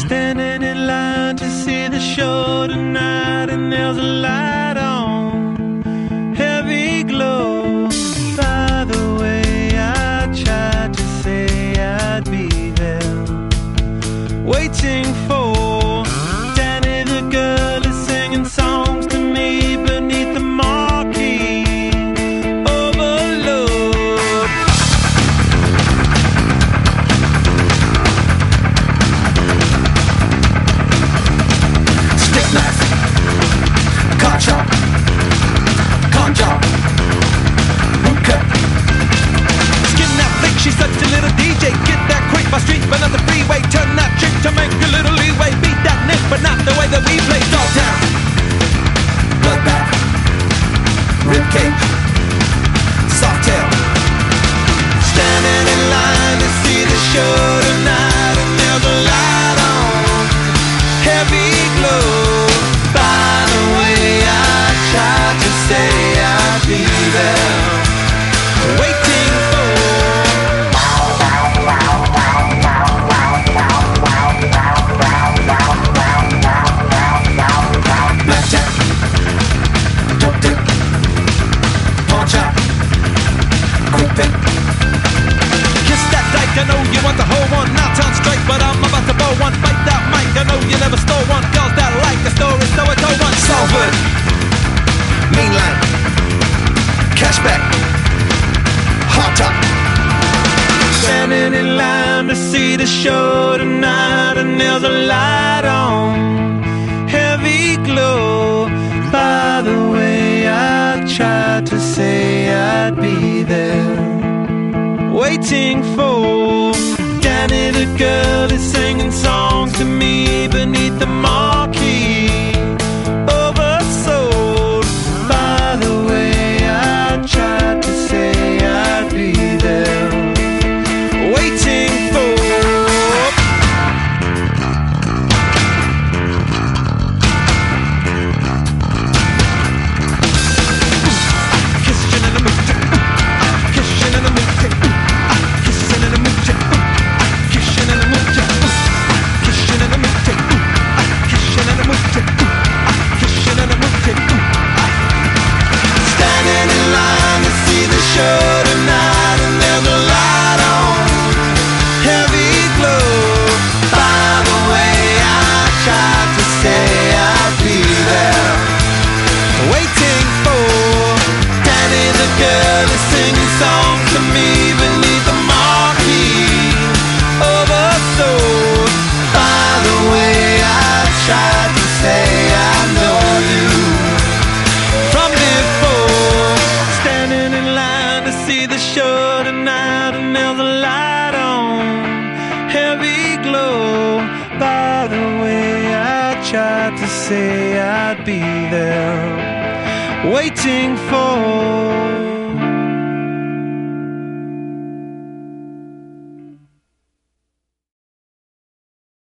Standing in line to see the show tonight, and there's a light on, heavy glow. By the way, I tried to say I'd be there, waiting for Danny the girl is singing songs to me beneath the marquee. Overload. Stick knife, car chop, con job, boot cut. Skin that flick, she's such a little DJ. Get that quick, my streets burn up the freeway. Turn that trick to make a little leeway. Beat that nick, but not the way that we play. Dog down, bloodbath, ribcage, soft tail. Standing in line to see the show tonight, and there's a light on, heavy glow. By the way, I tried to say I'd be there, waiting for blackjack, dope dick, pawn shop, quick pick. Kiss that dyke, I know you want the whole one. Now turn straight, but I'm about to blow one. Fight that mic, I know you never stole one. Girls that like the story, so I told one. Salford, mean line, cashback, hot top. Standing in line to see the show tonight, and there's a light on, heavy glow. By the way, I tried to say I'd be there, waiting for Danny the girl is singing songs to me beneath the marquee. Oversold. By the way, I tried to say I'd be there, waiting for kissing in the mood, kissing in the mood, kissing in the mood, kissing in the mood, kissing in the mood, kissing in the mood, kissing in the mood. Standing in line to see the show tonight, and there's a light on, heavy glow. By the way, I tried to say I'd be there, waiting for Danny the girl to sing songs to me beneath the marquee. Oversold. By the way, I tried to say I know you from before. Standing in line to see the show tonight, and there's a light on, heavy glow. By the way, I tried to say I'd be there, waiting for